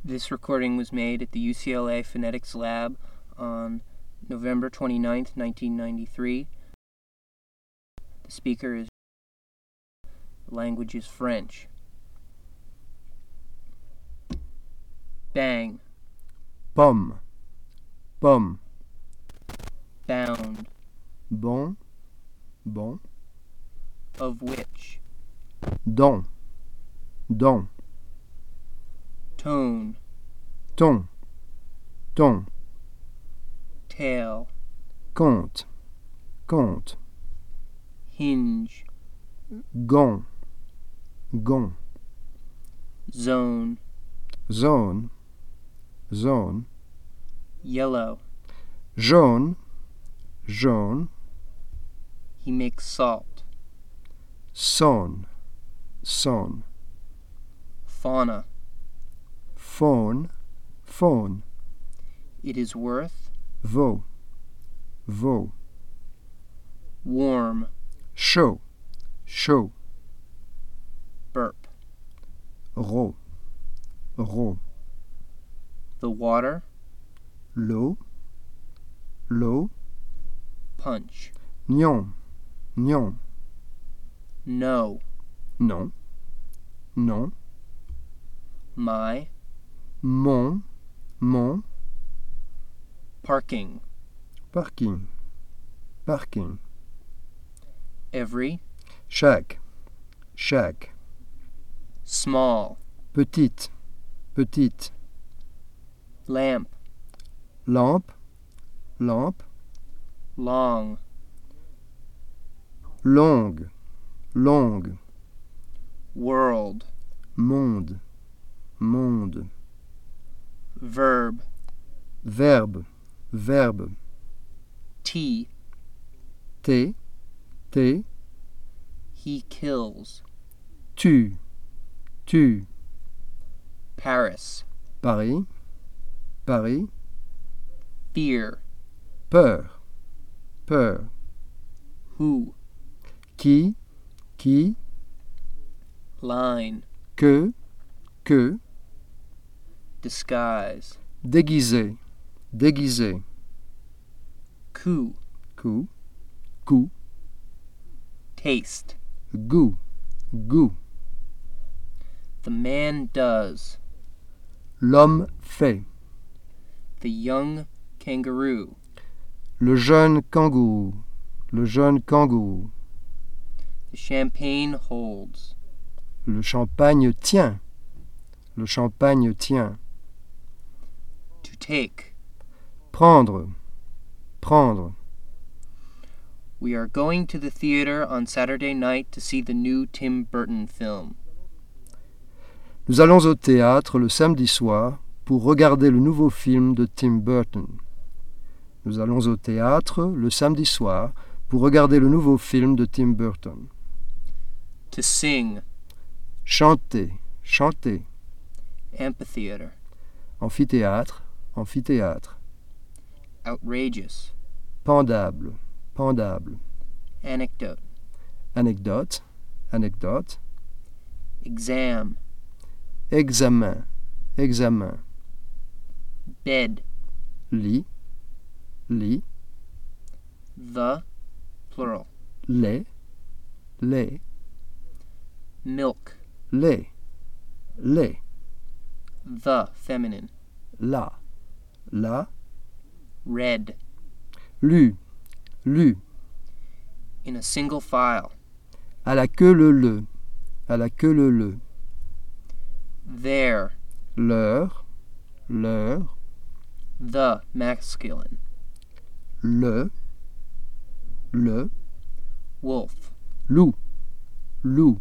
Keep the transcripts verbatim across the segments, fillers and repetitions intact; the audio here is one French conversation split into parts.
This recording was made at the U C L A Phonetics Lab on November twenty-ninth, nineteen ninety-three. The speaker is the language is French. Bang. Pomme, pomme. Bound. Bon, bon. Of which. Don, don. Tone. Ton, ton. Tail. Compte, compte. Hinge. Gon, gon. Zone. Zone, zone. Yellow. Jaune, jaune. He makes salt. Sonne, sonne. Fauna. Faune, faune. It is worth. Vaut, vaut. Warm. Chaud, chaud. Burp. Raw, raw. The water. L'eau, l'eau. Punch. Gnon, gnon. No. Non, non. My. Mon, mon. Parking. Parking, parking. Every. Chaque, chaque. Small. Petite, petite. Lamp. Lampe, lampe. Long. Longue, longue. World. Monde, monde. Verb. Verbe, verbe. T. T, T. He kills. Tu, tu. Paris. Paris, Paris. Fear. Peur, peur. Who. Qui, qui. Line. Que, que. Disguise. Déguisé, déguisé. Coup. Coup, coup. Taste. Goût, goût. The man does. L'homme fait. The young kangaroo. Le jeune kangourou, le jeune kangourou. The champagne holds. Le champagne tient, le champagne tient. To take. Prendre, prendre. We are going to the theater on Saturday night to see the new Tim Burton film. Nous allons au théâtre le samedi soir pour regarder le nouveau film de Tim Burton. Nous allons au théâtre le samedi soir pour regarder le nouveau film de Tim Burton. To sing. Chanter, chanter. Amphitheater. Amphithéâtre, amphithéâtre. Outrageous. Pendable, pendable. Anecdote. Anecdote, anecdote. Exam. Examen, examen. Bed. Lit, lit. The. Plural. Lait, lait. Milk. Lait, lait. The. Feminine. La, la. Red. Lu, lu. In a single file. À la queue le le, à la queue le le. There. L'heure, l'heure. The. Masculine. Le, le. Wolf. Loup, loup.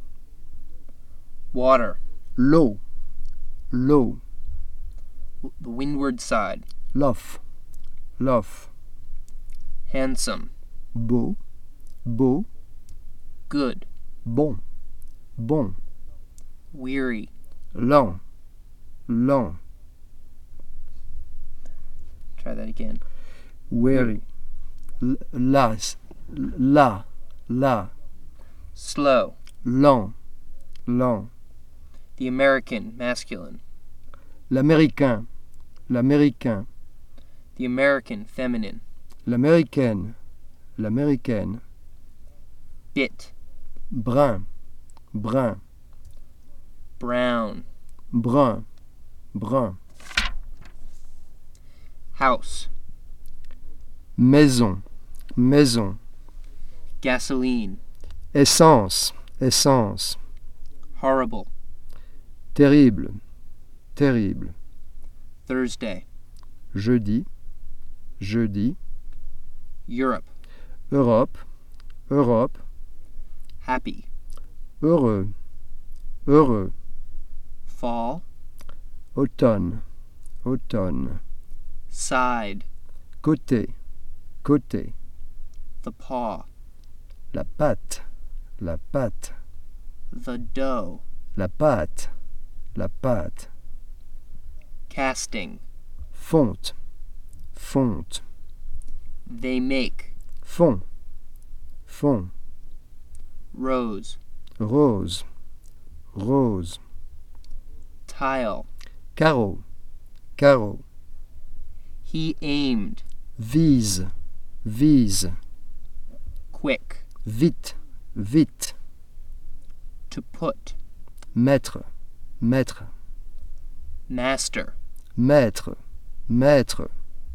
Water. L'eau, l'eau. The windward side. L'off, l'off. Handsome. Beau, beau. Good. Bon, bon. Weary. Lent, lent. Try that again. Weary. L- Las, la, la. Slow. Lent, lent. The American. Masculine. l'américain, l'américain, The American feminine. l'américaine, l'américaine, Bit. brun, brun, Brown. brun, brun, House. maison, maison, Gasoline. essence, essence, Horrible. terrible, terrible, Thursday. jeudi, jeudi, Europe. Europe, Europe, Happy. heureux, heureux, Fall. automne, automne, Side. côté, côté, The paw. la pâte, la pâte, The dough. la pâte, la pâte, Casting. fonte, fonte, They make. fond, fond, Rose. rose, rose, Tile. carreau, carreau, He aimed. vise, vise, Quick. vite, vite, To put. maître, maître, Master. maître, maître,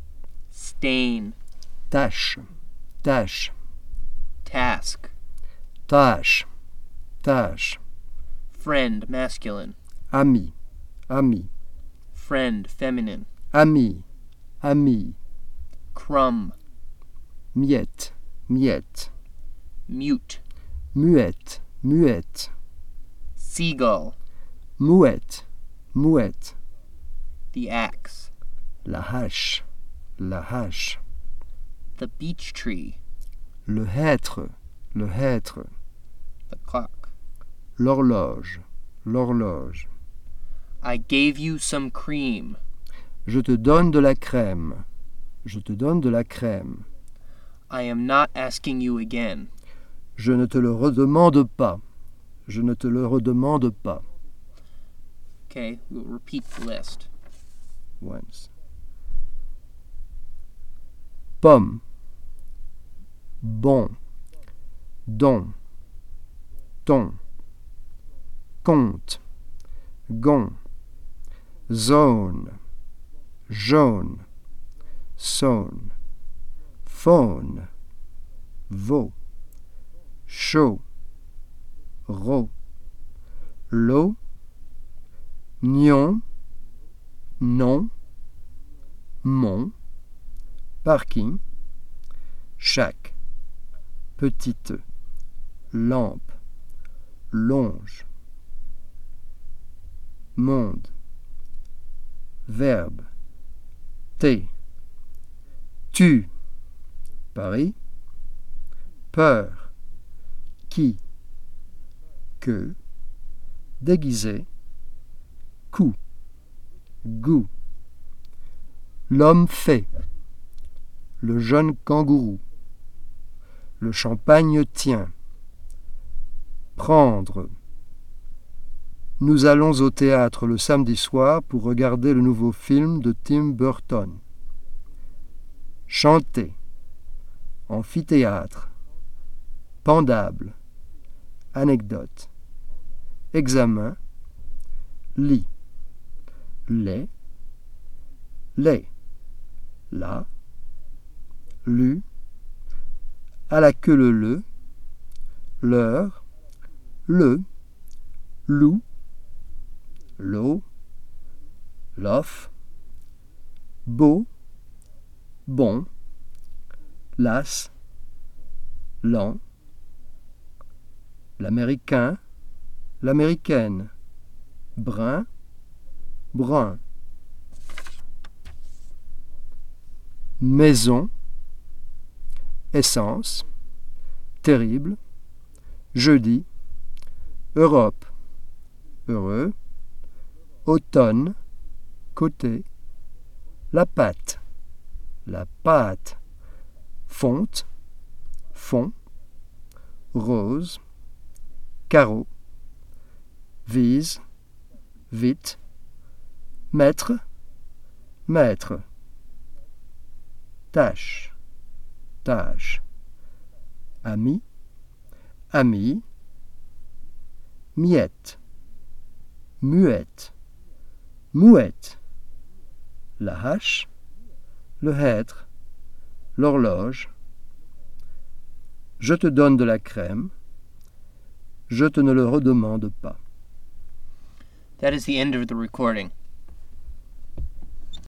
Stain. tâche, tâche, Task. tâche, tâche, Friend masculine. ami, ami, Friend feminine. ami, ami, Crumb. miette, miette, Mute. muette, muette, Seagull. mouette, mouette, The axe. la hache, la hache, The beech tree. le hêtre, le hêtre, The clock. l'horloge, l'horloge. I gave you some cream. Je te donne de la crème, je te donne de la crème. I am not asking you again. Je ne te le redemande pas, je ne te le redemande pas. Okay, we'll repeat the list. Once. Pomme, bon, don, ton, compte, gon, zone, jaune, saune, faune, veau, chaud, ro, l'eau, nion, non, mon, parking, chaque, petite, lampe, longe, monde, verbe, thé, tu, Paris, peur, qui, que, déguisé, coup, goût, l'homme fait, le jeune kangourou, le champagne tient, prendre. Nous allons au théâtre le samedi soir pour regarder le nouveau film de Tim Burton. Chanter, amphithéâtre, pendable, anecdote, examen, lit, lait, lait, là, lu, à la queue le le, l'heure, le, loup, l'eau, l'off, beau, bon, las, lent, l'américain, l'américaine, brun, brun, maison, essence, terrible, jeudi, Europe, heureux, automne, côté, la pâte, la pâte, fonte, fond, rose, carreau, vise, vite, Maître, maître. Tâche, tâche. Ami, ami. Miette, muette, mouette. La hache, le hêtre, l'horloge. Je te donne de la crème. Je te ne le redemande pas. That is the end of the recording.